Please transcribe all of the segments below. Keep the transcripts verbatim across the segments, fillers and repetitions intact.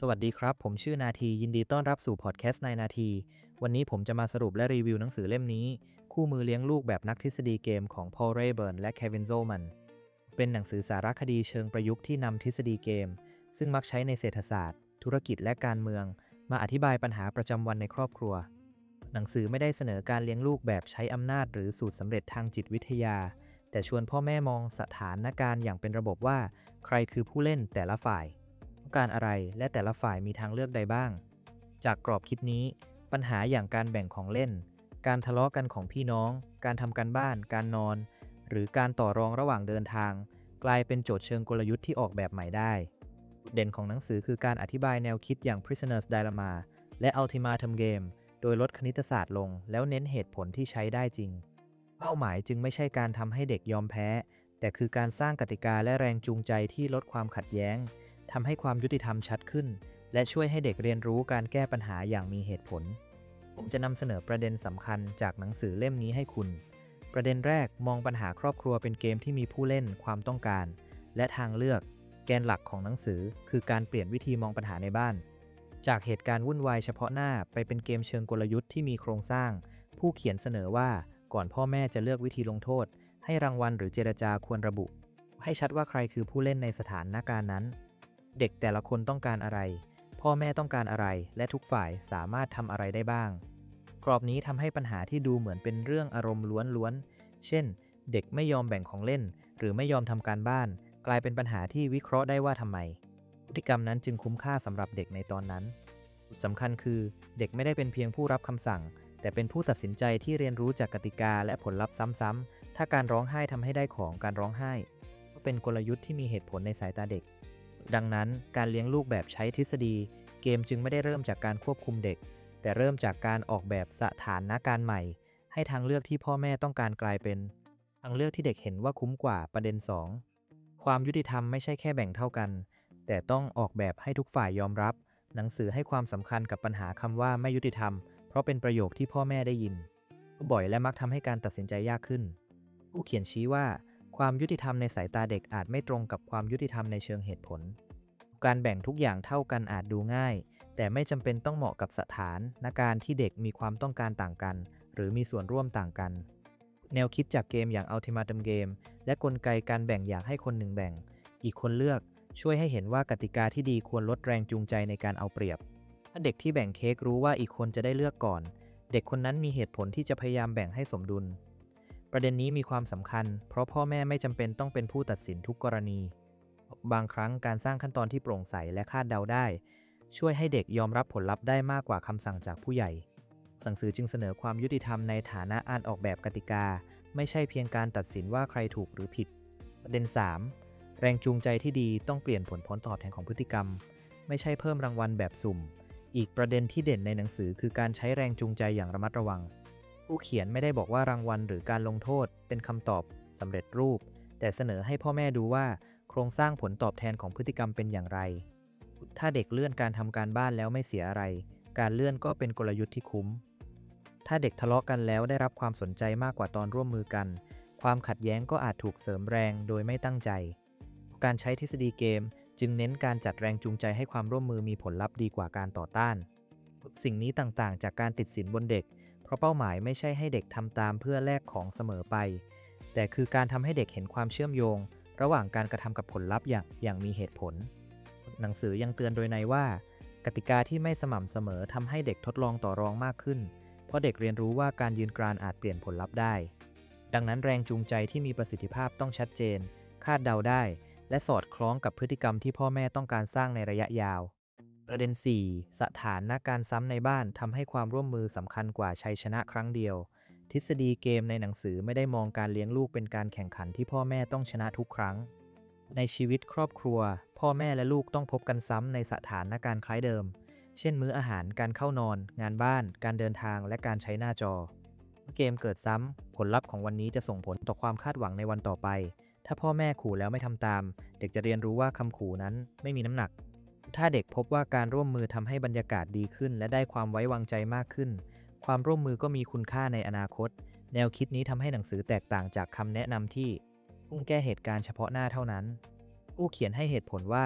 สวัสดีครับผมชื่อนาทียินดีต้อนรับสู่พอดแคสต์ในนาทีวันนี้ผมจะมาสรุปและรีวิวหนังสือเล่มนี้คู่มือเลี้ยงลูกแบบนักทฤษฎีเกมของพอลเรเบิร์นและเควินโซมันเป็นหนังสือสารคดีเชิงประยุกต์ที่นำทฤษฎีเกมซึ่งมักใช้ในเศรษฐศาสตร์ธุรกิจและการเมืองมาอธิบายปัญหาประจำวันในครอบครัวหนังสือไม่ได้เสนอการเลี้ยงลูกแบบใช้อำนาจหรือสูตรสำเร็จทางจิตวิทยาแต่ชวนพ่อแม่มองสถานการณ์อย่างเป็นระบบว่าใครคือผู้เล่นแต่ละฝ่ายต้องการอะไรและแต่ละฝ่ายมีทางเลือกใดบ้างจากกรอบคิดนี้ปัญหาอย่างการแบ่งของเล่นการทะเลาะกันของพี่น้องการทำการบ้านการนอนหรือการต่อรองระหว่างเดินทางกลายเป็นโจทย์เชิงกลยุทธ์ที่ออกแบบใหม่ได้จุดเด่นของหนังสือคือการอธิบายแนวคิดอย่าง Prisoner's Dilemma และ Ultimatum Game โดยลดคณิตศาสตร์ลงแล้วเน้นเหตุผลที่ใช้ได้จริงเป้าหมายจึงไม่ใช่การทำให้เด็กยอมแพ้แต่คือการสร้างกติกาและแรงจูงใจที่ลดความขัดแย้งทำให้ความยุติธรรมชัดขึ้นและช่วยให้เด็กเรียนรู้การแก้ปัญหาอย่างมีเหตุผลผมจะนำเสนอประเด็นสำคัญจากหนังสือเล่มนี้ให้คุณประเด็นแรกมองปัญหาครอบครัวเป็นเกมที่มีผู้เล่นความต้องการและทางเลือกแกนหลักของหนังสือคือการเปลี่ยนวิธีมองปัญหาในบ้านจากเหตุการณ์วุ่นวายเฉพาะหน้าไปเป็นเกมเชิงกลยุทธ์ที่มีโครงสร้างผู้เขียนเสนอว่าก่อนพ่อแม่จะเลือกวิธีลงโทษให้รางวัลหรือเจรจาควรระบุให้ชัดว่าใครคือผู้เล่นในสถานการณ์นั้นเด็กแต่ละคนต้องการอะไรพ่อแม่ต้องการอะไรและทุกฝ่ายสามารถทำอะไรได้บ้างกรอบนี้ทำให้ปัญหาที่ดูเหมือนเป็นเรื่องอารมณ์ล้วนๆเช่นเด็กไม่ยอมแบ่งของเล่นหรือไม่ยอมทำการบ้านกลายเป็นปัญหาที่วิเคราะห์ได้ว่าทำไมพฤติกรรมนั้นจึงคุ้มค่าสำหรับเด็กในตอนนั้นจุดสำคัญคือเด็กไม่ได้เป็นเพียงผู้รับคำสั่งแต่เป็นผู้ตัดสินใจที่เรียนรู้จากกติกาและผลลัพธ์ซ้ำๆถ้าการร้องไห้ทำให้ได้ของการร้องไห้ก็เป็นกลยุทธ์ที่มีเหตุผลในสายตาเด็กดังนั้นการเลี้ยงลูกแบบใช้ทฤษฎีเกมจึงไม่ได้เริ่มจากการควบคุมเด็กแต่เริ่มจากการออกแบบสถานการณ์ใหม่ให้ทางเลือกที่พ่อแม่ต้องการกลายเป็นทางเลือกที่เด็กเห็นว่าคุ้มกว่าประเด็นสองความยุติธรรมไม่ใช่แค่แบ่งเท่ากันแต่ต้องออกแบบให้ทุกฝ่ายยอมรับหนังสือให้ความสำคัญกับปัญหาคำว่าไม่ยุติธรรมเพราะเป็นประโยคที่พ่อแม่ได้ยินบ่อยและมักทำให้การตัดสินใจยากขึ้นผู้เขียนชี้ว่าความยุติธรรมในสายตาเด็กอาจไม่ตรงกับความยุติธรรมในเชิงเหตุผลการแบ่งทุกอย่างเท่ากันอาจดูง่ายแต่ไม่จำเป็นต้องเหมาะกับสถานการณ์ที่เด็กมีความต้องการต่างกันหรือมีส่วนร่วมต่างกันแนวคิดจากเกมอย่าง Ultimatum Game และกลไกการแบ่งอยากให้คนหนึ่งแบ่งอีกคนเลือกช่วยให้เห็นว่ากติกาที่ดีควรลดแรงจูงใจในการเอาเปรียบถ้าเด็กที่แบ่งเค้กรู้ว่าอีกคนจะได้เลือกก่อนเด็กคนนั้นมีเหตุผลที่จะพยายามแบ่งให้สมดุลประเด็นนี้มีความสำคัญเพราะพ่อแม่ไม่จำเป็นต้องเป็นผู้ตัดสินทุกกรณีบางครั้งการสร้างขั้นตอนที่โปร่งใสและคาดเดาได้ช่วยให้เด็กยอมรับผลลัพธ์ได้มากกว่าคำสั่งจากผู้ใหญ่หนังสือจึงเสนอความยุติธรรมในฐานะการออกแบบกติกาไม่ใช่เพียงการตัดสินว่าใครถูกหรือผิดประเด็นสามแรงจูงใจที่ดีต้องเปลี่ยนผลผลตอบแทนของพฤติกรรมไม่ใช่เพิ่มรางวัลแบบสุ่มอีกประเด็นที่เด่นในหนังสือคือการใช้แรงจูงใจอย่างระมัดระวังผู้เขียนไม่ได้บอกว่ารางวัลหรือการลงโทษเป็นคำตอบสำเร็จรูปแต่เสนอให้พ่อแม่ดูว่าโครงสร้างผลตอบแทนของพฤติกรรมเป็นอย่างไรถ้าเด็กเลื่อนการทำการบ้านแล้วไม่เสียอะไรการเลื่อนก็เป็นกลยุทธ์ที่คุ้มถ้าเด็กทะเลาะกันแล้วได้รับความสนใจมากกว่าตอนร่วมมือกันความขัดแย้งก็อาจถูกเสริมแรงโดยไม่ตั้งใจการใช้ทฤษฎีเกมจึงเน้นการจัดแรงจูงใจให้ความร่วมมือมีผลลัพธ์ดีกว่าการต่อต้านสิ่งนี้ต่างๆจากการติดสินบนเด็กเพราะเป้าหมายไม่ใช่ให้เด็กทำตามเพื่อแลกของเสมอไปแต่คือการทำให้เด็กเห็นความเชื่อมโยงระหว่างการกระทำกับผลลัพธ์อย่างอย่างมีเหตุผลหนังสือยังเตือนโดยในว่ากติกาที่ไม่สม่ำเสมอทำให้เด็กทดลองต่อรองมากขึ้นเพราะเด็กเรียนรู้ว่าการยืนกรานอาจเปลี่ยนผลลัพธ์ได้ดังนั้นแรงจูงใจที่มีประสิทธิภาพต้องชัดเจนคาดเดาได้และสอดคล้องกับพฤติกรรมที่พ่อแม่ต้องการสร้างในระยะยาวประเด็นสี่สถานการณ์ซ้ำในบ้านทำให้ความร่วมมือสำคัญกว่าชัยชนะครั้งเดียวทฤษฎีเกมในหนังสือไม่ได้มองการเลี้ยงลูกเป็นการแข่งขันที่พ่อแม่ต้องชนะทุกครั้งในชีวิตครอบครัวพ่อแม่และลูกต้องพบกันซ้ำในสถานการณ์คล้ายเดิมเช่นมื้ออาหารการเข้านอนงานบ้านการเดินทางและการใช้หน้าจอเมื่อเกมเกิดซ้ำผลลัพธ์ของวันนี้จะส่งผลต่อความคาดหวังในวันต่อไปถ้าพ่อแม่ขู่แล้วไม่ทำตามเด็กจะเรียนรู้ว่าคำขู่นั้นไม่มีน้ำหนักถ้าเด็กพบว่าการร่วมมือทำให้บรรยากาศดีขึ้นและได้ความไว้วางใจมากขึ้นความร่วมมือก็มีคุณค่าในอนาคตแนวคิดนี้ทำให้หนังสือแตกต่างจากคำแนะนำที่พุ่งแก้เหตุการณ์เฉพาะหน้าเท่านั้นผู้เขียนให้เหตุผลว่า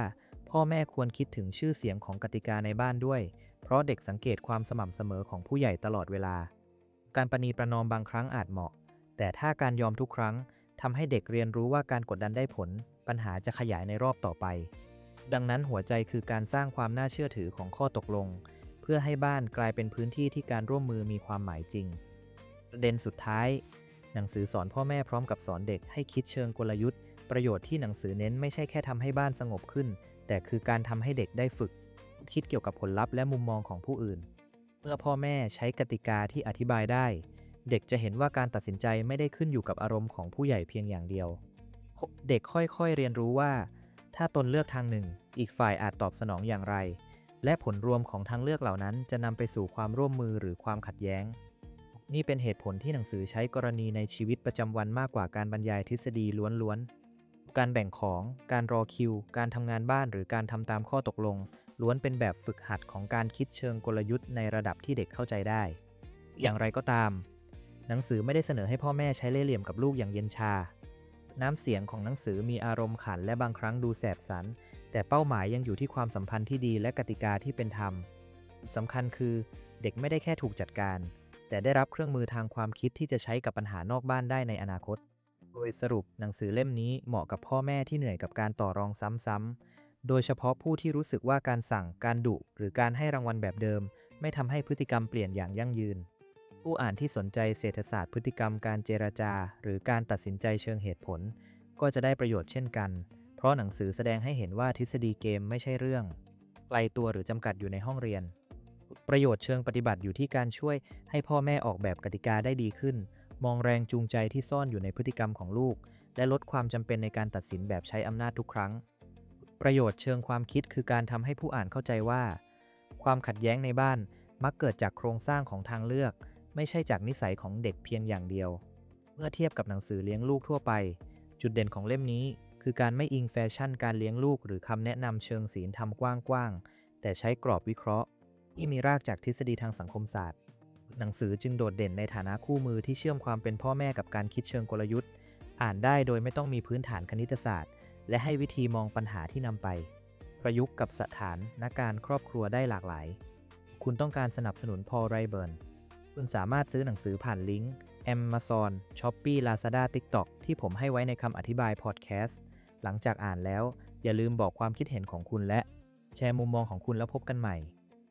พ่อแม่ควรคิดถึงชื่อเสียงของกติกาในบ้านด้วยเพราะเด็กสังเกตความสม่ำเสมอของผู้ใหญ่ตลอดเวลาการประนีประนอมบางครั้งอาจเหมาะแต่ถ้าการยอมทุกครั้งทำให้เด็กเรียนรู้ว่าการกดดันได้ผลปัญหาจะขยายในรอบต่อไปดังนั้นหัวใจคือการสร้างความน่าเชื่อถือของข้อตกลงเพื่อให้บ้านกลายเป็นพื้นที่ที่การร่วมมือมีความหมายจริงประเด็นสุดท้ายหนังสือสอนพ่อแม่พร้อมกับสอนเด็กให้คิดเชิงกลยุทธ์ประโยชน์ที่หนังสือเน้นไม่ใช่แค่ทำให้บ้านสงบขึ้นแต่คือการทำให้เด็กได้ฝึกคิดเกี่ยวกับผลลัพธ์และมุมมองของผู้อื่นเมื่อพ่อแม่ใช้กติกาที่อธิบายได้เด็กจะเห็นว่าการตัดสินใจไม่ได้ขึ้นอยู่กับอารมณ์ของผู้ใหญ่เพียงอย่างเดียวเด็กค่อยๆเรียนรู้ว่าถ้าตนเลือกทางหนึ่งอีกฝ่ายอาจตอบสนองอย่างไรและผลรวมของทางเลือกเหล่านั้นจะนำไปสู่ความร่วมมือหรือความขัดแย้งนี่เป็นเหตุผลที่หนังสือใช้กรณีในชีวิตประจำวันมากกว่าการบรรยายทฤษฎีล้วนๆการแบ่งของการรอคิวการทำงานบ้านหรือการทำตามข้อตกลงล้วนเป็นแบบฝึกหัดของการคิดเชิงกลยุทธ์ในระดับที่เด็กเข้าใจได้อย่างไรก็ตามหนังสือไม่ได้เสนอให้พ่อแม่ใช้เล่ห์เหลี่ยมกับลูกอย่างเย็นชาน้ำเสียงของหนังสือมีอารมณ์ขันและบางครั้งดูแสบสันแต่เป้าหมายยังอยู่ที่ความสัมพันธ์ที่ดีและกติกาที่เป็นธรรมสำคัญคือเด็กไม่ได้แค่ถูกจัดการแต่ได้รับเครื่องมือทางความคิดที่จะใช้กับปัญหานอกบ้านได้ในอนาคตโดยสรุปหนังสือเล่มนี้เหมาะกับพ่อแม่ที่เหนื่อยกับการต่อรองซ้ำๆโดยเฉพาะผู้ที่รู้สึกว่าการสั่งการดุหรือการให้รางวัลแบบเดิมไม่ทำให้พฤติกรรมเปลี่ยนอย่างยั่งยืนผู้อ่านที่สนใจเศรษฐศาสตร์พฤติกรรมการเจรจาหรือการตัดสินใจเชิงเหตุผลก็จะได้ประโยชน์เช่นกันเพราะหนังสือแสดงให้เห็นว่าทฤษฎีเกมไม่ใช่เรื่องไกลตัวหรือจำกัดอยู่ในห้องเรียนประโยชน์เชิงปฏิบัติอยู่ที่การช่วยให้พ่อแม่ออกแบบกติกาได้ดีขึ้นมองแรงจูงใจที่ซ่อนอยู่ในพฤติกรรมของลูกและลดความจำเป็นในการตัดสินแบบใช้อำนาจทุกครั้งประโยชน์เชิงความคิดคือการทำให้ผู้อ่านเข้าใจว่าความขัดแย้งในบ้านมักเกิดจากโครงสร้างของทางเลือกไม่ใช่จากนิสัยของเด็กเพียงอย่างเดียวเมื่อเทียบกับหนังสือเลี้ยงลูกทั่วไปจุดเด่นของเล่มนี้คือการไม่อิงแฟชั่นการเลี้ยงลูกหรือคำแนะนำเชิงศีลธรรมกว้างๆแต่ใช้กรอบวิเคราะห์ที่มีรากจากทฤษฎีทางสังคมศาสตร์หนังสือจึงโดดเด่นในฐานะคู่มือที่เชื่อมความเป็นพ่อแม่กับการคิดเชิงกลยุทธ์อ่านได้โดยไม่ต้องมีพื้นฐานคณิตศาสตร์และให้วิธีมองปัญหาที่นำไปประยุกต์กับสถานการณ์ครอบครัวได้หลากหลายคุณต้องการสนับสนุนพอล ไรเบิร์นคุณสามารถซื้อหนังสือผ่านลิงก์ Amazon, Shopee, Lazada, TikTok ที่ผมให้ไว้ในคำอธิบายพอดแคสต์หลังจากอ่านแล้วอย่าลืมบอกความคิดเห็นของคุณและแชร์มุมมองของคุณแล้วพบกันใหม่